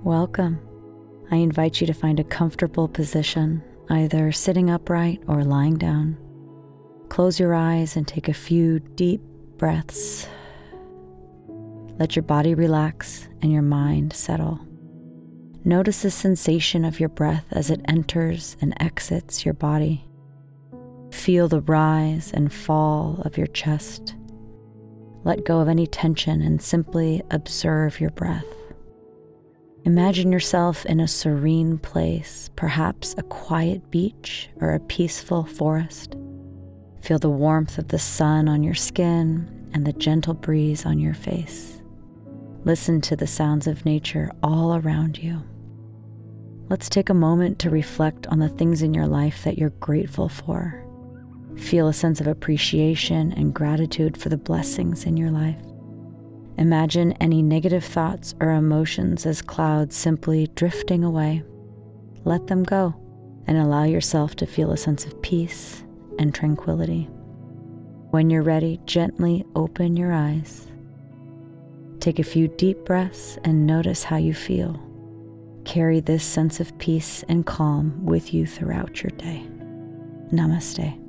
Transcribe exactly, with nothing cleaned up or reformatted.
Welcome. I invite you to find a comfortable position, either sitting upright or lying down. Close your eyes and take a few deep breaths. Let your body relax and your mind settle. Notice the sensation of your breath as it enters and exits your body. Feel the rise and fall of your chest. Let go of any tension and simply observe your breath. Imagine yourself in a serene place, perhaps a quiet beach or a peaceful forest. Feel the warmth of the sun on your skin and the gentle breeze on your face. Listen to the sounds of nature all around you. Let's take a moment to reflect on the things in your life that you're grateful for. Feel a sense of appreciation and gratitude for the blessings in your life. Imagine any negative thoughts or emotions as clouds simply drifting away. Let them go and allow yourself to feel a sense of peace and tranquility. When you're ready, gently open your eyes. Take a few deep breaths and notice how you feel. Carry this sense of peace and calm with you throughout your day. Namaste.